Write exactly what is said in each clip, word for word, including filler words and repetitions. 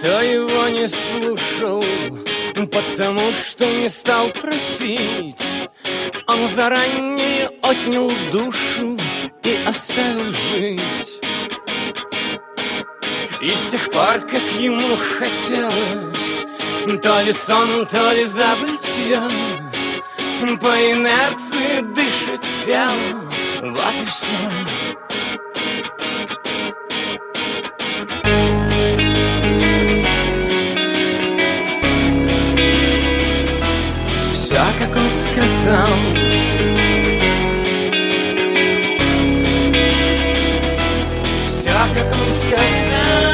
что его не слушал, потому что не стал просить. Он заранее отнял душу и оставил жить. И с тех пор, как ему хотелось то ли сон, то ли забытье, по инерции дышит тело, вот и все. Все, как он сказал. Все, как он сказал.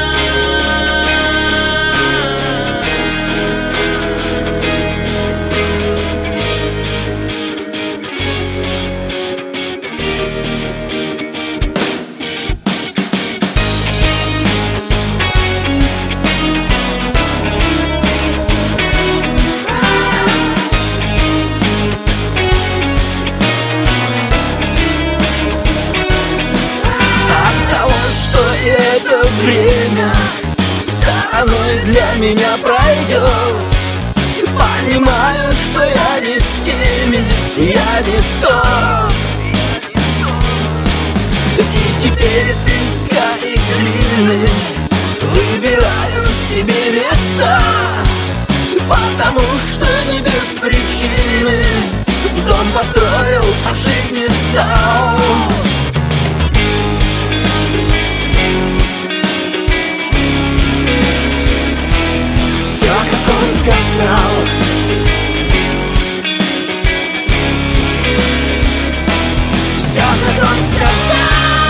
Это время стороной для меня пройдет. Понимаю, что я не с теми, я не тот. И теперь из песка и глины выбираю себе места, потому что не без причины дом построил, а жить не стал. Сказал. Все, как он сказал.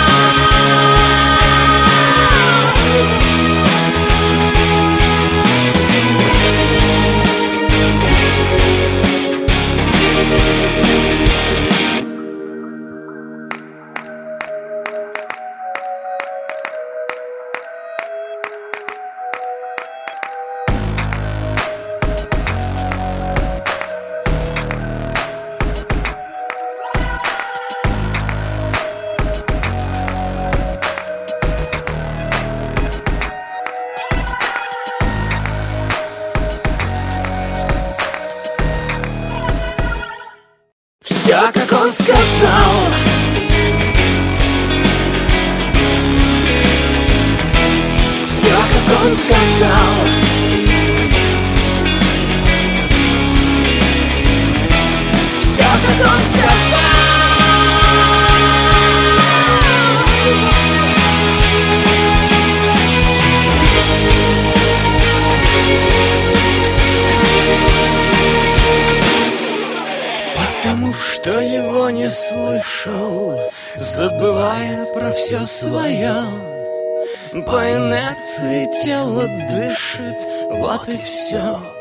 Все, как он сказал. Все, как он сказал. Все, как он сказал. Потому что его не слышал, забывая про все свое. По инерции тело дышит, вот и все.